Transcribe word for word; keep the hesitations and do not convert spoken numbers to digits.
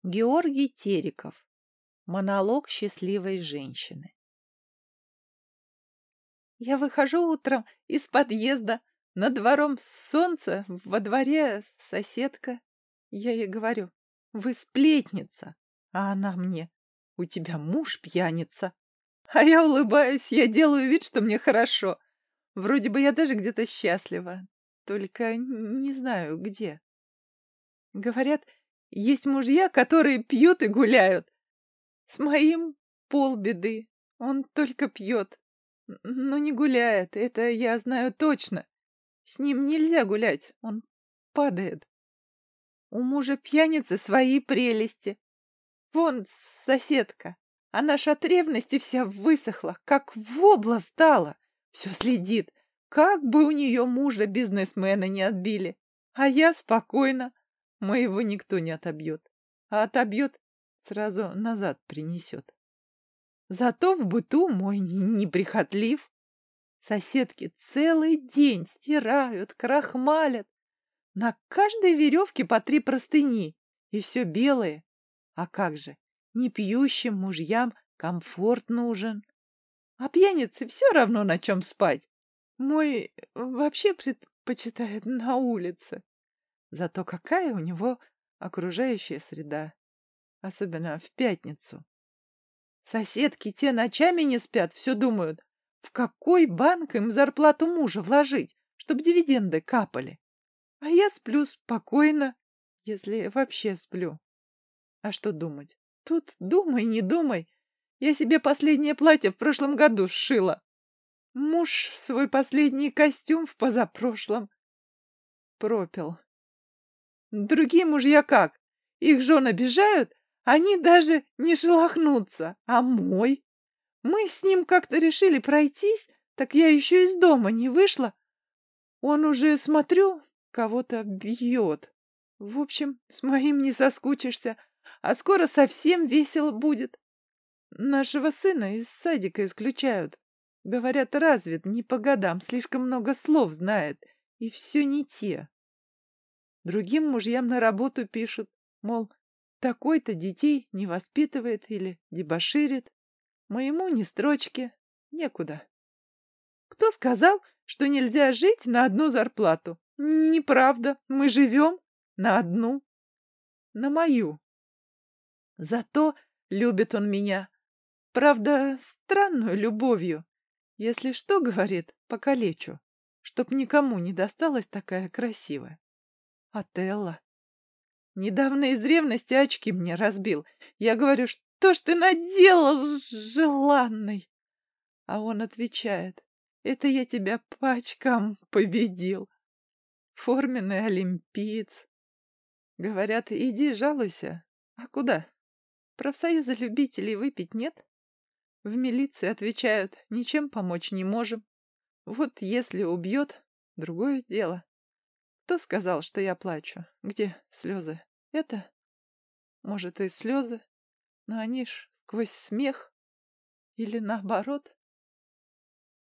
Георгий Тереков. Монолог счастливой женщины. Я выхожу утром из подъезда, над двором солнце, во дворе соседка. Я ей говорю: вы сплетница. А она мне: у тебя муж пьяница. А я улыбаюсь, я делаю вид, что мне хорошо. Вроде бы я даже где-то счастлива, только не знаю где. Говорят, есть мужья, которые пьют и гуляют. С моим полбеды. Он только пьет, н- но не гуляет. Это я знаю точно. С ним нельзя гулять, он падает. У мужа пьяницы свои прелести. Вон соседка. Она ж от ревности вся высохла, как вобла стала. Все следит, как бы у нее мужа бизнесмена не отбили. А я спокойно. Моего никто не отобьет. А отобьет, сразу назад принесет. Зато в быту мой н- неприхотлив. Соседки целый день стирают, крахмалят. На каждой веревке по три простыни. И все белое. А как же, непьющим мужьям комфорт нужен. А пьянице все равно, на чем спать. Мой вообще предпочитает на улице. Зато какая у него окружающая среда. Особенно в пятницу. Соседки те ночами не спят, все думают, в какой банк им зарплату мужа вложить, чтобы дивиденды капали. А я сплю спокойно, если вообще сплю. А что думать? Тут думай, не думай. Я себе последнее платье в прошлом году сшила. Муж свой последний костюм в позапрошлом пропил. Другие мужья как? Их жен обижают, они даже не шелохнутся. А мой? Мы с ним как-то решили пройтись, так я еще из дома не вышла. Он уже, смотрю, кого-то бьет. В общем, с моим не соскучишься, а скоро совсем весело будет. Нашего сына из садика исключают. Говорят, развит не по годам, слишком много слов знает, и все не те. Другим мужьям на работу пишут, мол, такой-то детей не воспитывает или дебоширит. Моему ни строчки, некуда. Кто сказал, что нельзя жить на одну зарплату? Неправда, мы живем на одну, на мою. Зато любит он меня. Правда, странную любовью. Если что, говорит, покалечу, чтоб никому не досталась такая красивая. Отелло. Недавно из ревности очки мне разбил. Я говорю: что ж ты наделал, желанный? А он отвечает: это я тебя по очкам победил. Форменный олимпиец. Говорят, иди жалуйся. А куда? Профсоюза любителей выпить нет? В милиции отвечают: ничем помочь не можем. Вот если убьет, другое дело. Кто сказал, что я плачу? Где слезы? Это, может, и слезы, но они ж сквозь смех. Или наоборот.